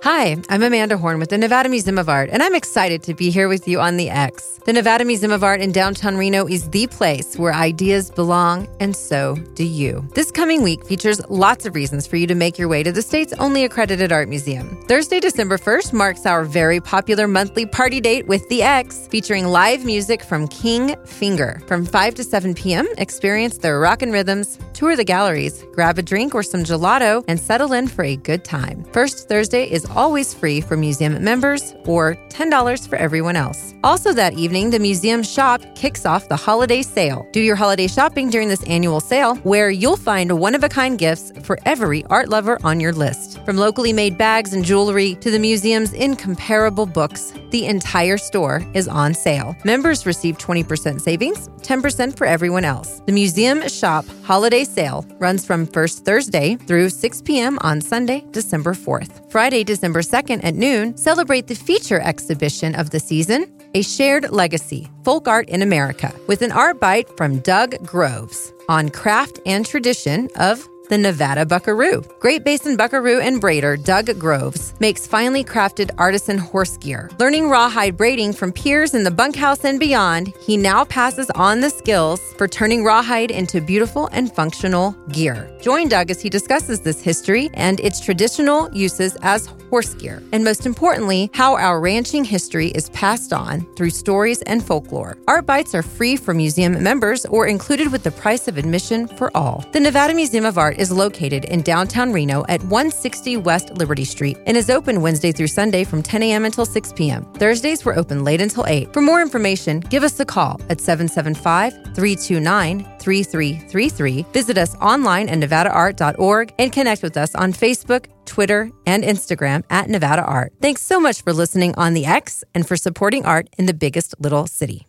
Hi, I'm Amanda Horn with the Nevada Museum of Art, and I'm excited to be here with you on the X. The Nevada Museum of Art in downtown Reno is the place where ideas belong, and so do you. This coming week features lots of reasons for you to make your way to the state's only accredited art museum. Thursday, December 1st marks our very popular monthly party date with the X, featuring live music from King Finger. From 5 to 7 p.m., experience their rockin' rhythms, tour the galleries, grab a drink or some gelato, and settle in for a good time. First Thursday is always free for museum members or $10 for everyone else. Also that evening, the museum shop kicks off the holiday sale. Do your holiday shopping during this annual sale, where you'll find one-of-a-kind gifts for every art lover on your list. From locally made bags and jewelry to the museum's incomparable books, the entire store is on sale. Members receive 20% savings, 10% for everyone else. The museum shop holiday sale runs from first Thursday through 6 p.m. on Sunday, December 4th. Friday, December 2nd at noon, celebrate the feature exhibition of the season, A Shared Legacy, Folk Art in America, with an art bite from Doug Groves on craft and tradition of the Nevada Buckaroo. Great Basin Buckaroo and braider Doug Groves makes finely crafted artisan horse gear. Learning rawhide braiding from peers in the bunkhouse and beyond, he now passes on the skills for turning rawhide into beautiful and functional gear. Join Doug as he discusses this history and its traditional uses as horse gear, and most importantly, how our ranching history is passed on through stories and folklore. Art bites are free for museum members or included with the price of admission for all. The Nevada Museum of Art is located in downtown Reno at 160 West Liberty Street and is open Wednesday through Sunday from 10 a.m. until 6 p.m. Thursdays we're open late until 8. For more information, give us a call at 775-329-3333. Visit us online at nevadaart.org and connect with us on Facebook, Twitter, and Instagram at Nevada Art. Thanks so much for listening on the X and for supporting art in the biggest little city.